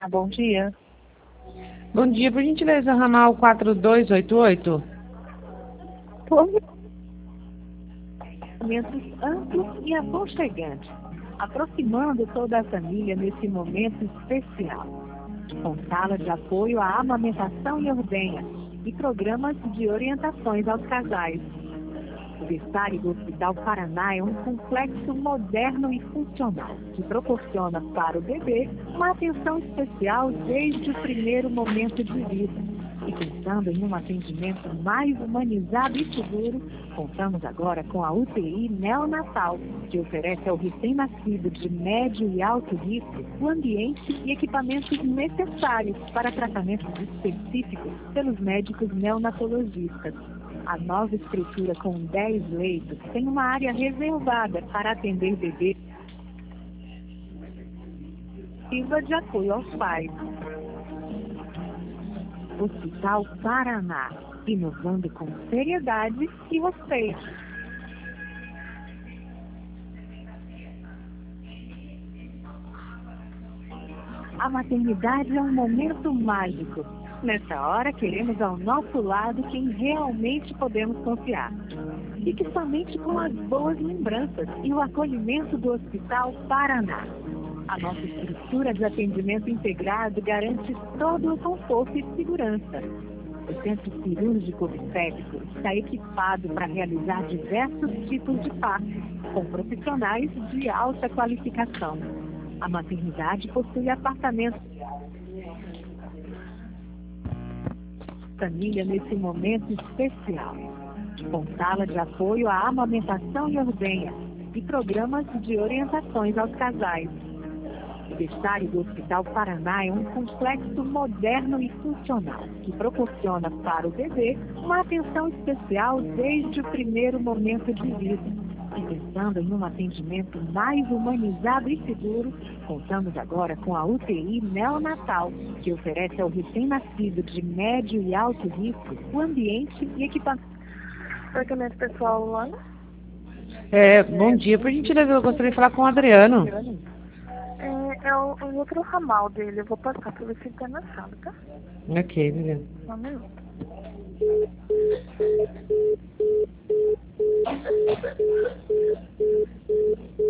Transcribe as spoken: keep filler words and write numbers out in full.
Bom dia. Bom dia, por gentileza, ramal quatro dois oito oito. Momentos amplos e aconchegantes, aproximando toda a família nesse momento especial. Com sala de apoio à amamentação e ordenha e programas de orientações aos casais. O berçário do Hospital Paraná é um complexo moderno e funcional, que proporciona para o bebê uma atenção especial desde o primeiro momento de vida. E pensando em um atendimento mais humanizado e seguro, contamos agora com a U T I neonatal, que oferece ao recém-nascido de médio e alto risco o ambiente e equipamentos necessários para tratamentos específicos pelos médicos neonatologistas. A nova estrutura com dez leitos tem uma área reservada para atender bebês de apoio aos pais. Hospital Paraná, inovando com seriedade e respeito. A maternidade é um momento mágico. Nessa hora, queremos ao nosso lado quem realmente podemos confiar. E que somente com as boas lembranças e o acolhimento do Hospital Paraná. A nossa estrutura de atendimento integrado garante todo o conforto e segurança. O Centro Cirúrgico Obstétrico está equipado para realizar diversos tipos de partos, com profissionais de alta qualificação. A maternidade possui apartamentos. Família nesse momento especial, com sala de apoio à amamentação e ordenha e programas de orientações aos casais. O berçário do Hospital Paraná é um complexo moderno e funcional, que proporciona para o bebê uma atenção especial desde o primeiro momento de vida. E pensando em um atendimento mais humanizado e seguro, contamos agora com a U T I neonatal, que oferece ao recém-nascido de médio e alto risco o ambiente e equipamento. Tratamento pessoal, Luana? É, bom dia, por gentileza, eu gostaria de falar com o Adriano. É, é o, o outro ramal dele. Eu vou passar pra ver se ele tá na sala, tá? Ok, obrigado. Só um minuto.